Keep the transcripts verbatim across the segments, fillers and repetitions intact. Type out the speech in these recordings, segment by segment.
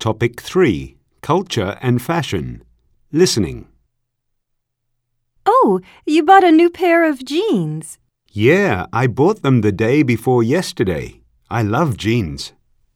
Topic three. Culture and Fashion. Listening. Oh, you bought a new pair of jeans. Yeah, I bought them the day before yesterday. I love jeans.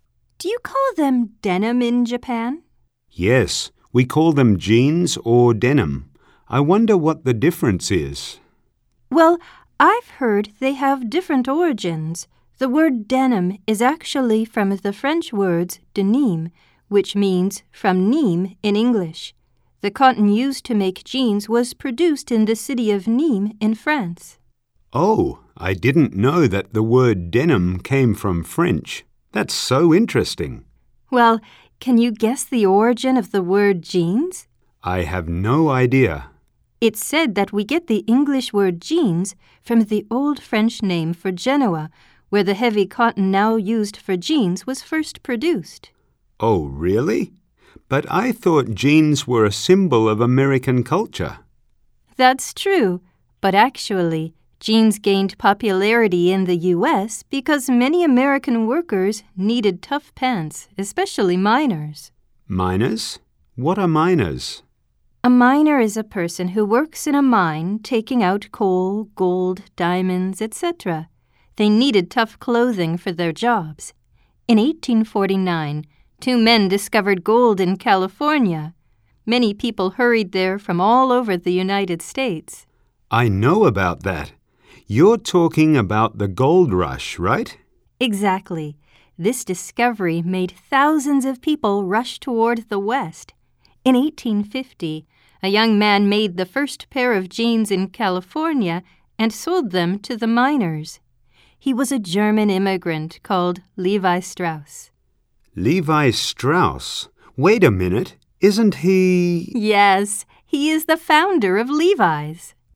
Do you call them denim in Japan? Yes, we call them jeans or denim. I wonder what the difference is. Well, I've heard they have different origins. The word denim is actually from the French words denim, which means from Nîmes in English. The cotton used to make jeans was produced in the city of Nîmes in France. Oh, I didn't know that the word denim came from French. That's so interesting. Well, can you guess the origin of the word jeans? I have no idea. It's said that we get the English word jeans from the old French name for Genoa, where the heavy cotton now used for jeans was first produced. Oh, really? But I thought jeans were a symbol of American culture. That's true, but actually, jeans gained popularity in the U S because many American workers needed tough pants, especially miners. Miners? What are miners? A miner is a person who works in a mine taking out coal, gold, diamonds, et cetera. They needed tough clothing for their jobs. In eighteen forty-nine, two men discovered gold in California. Many people hurried there from all over the United States. I know about that. You're talking about the gold rush, right? Exactly. This discovery made thousands of people rush toward the West. In eighteen fifty, a young man made the first pair of jeans in California and sold them to the miners. He was a German immigrant called Levi Strauss. Levi Strauss? Wait a minute. Isn't he... Yes, he is the founder of Levi's.